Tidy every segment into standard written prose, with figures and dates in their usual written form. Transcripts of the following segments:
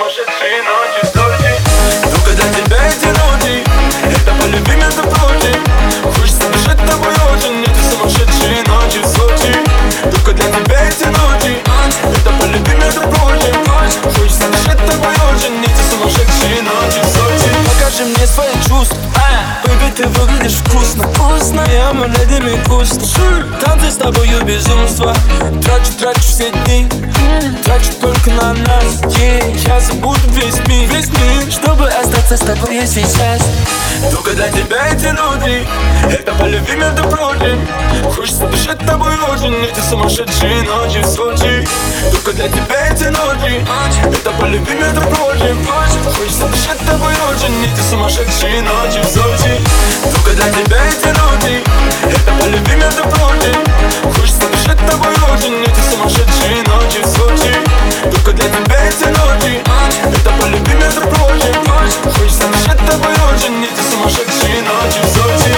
сумасшедшие ночи в Сочи. Только для тебя эти ночи, это полюби, между прочим. Хочется дышать тобой очень, эти сумасшедшие ночи в Сочи. Только для тебя эти ночи, это полюби, между прочим. Хочется дышать тобой очень, эти сумасшедшие ночи в Сочи. Покажи мне свои чувства, baby, ты выглядишь вкусно. Я молодыми куст. Танцы с тобою безумство. Трачу все дни, трачу только на нас. Я забуду весь мир, чтобы остаться с тобой сейчас. Только для тебя эти ночи, это полюби, между прочим. Хочется дышать тобой очень, эти сумасшедшие ночи в Сочи. Только для тебя эти ночи, это полюби, между прочим. Хочется дышать тобой очень, эти сумасшедшие ночи в Сочи. Только для тебя эти ночи, это полюби, между прочим. Хочется дышать тобой очень, эти сумасшедшие ночи в Сочи. Только для тебя эти ночи, это полюби, между прочим. Хочется дышать тобой очень, эти сумасшедшие ночи в Сочи.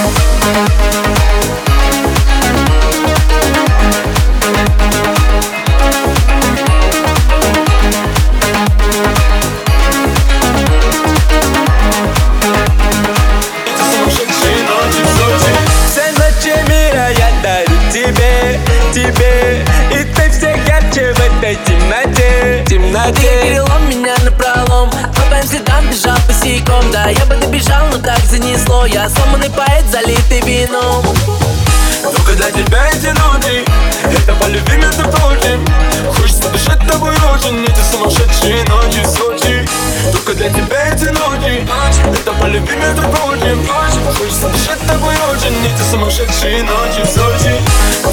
И ты все ярче в этой темноте. Ты перелом меня напролом, по Амстердам бежал босиком. Да, я бы добежал, но так занесло. Я сломанный поэт, залитый вином. Только для тебя эти ночи, это полюби, между прочим. Хочется дышать тобой очень, эти сумасшедшие ночи в Сочи. Только для тебя эти ночи, это полюби, между прочим. Хочется дышать тобой очень, эти сумасшедшие ночи в Сочи.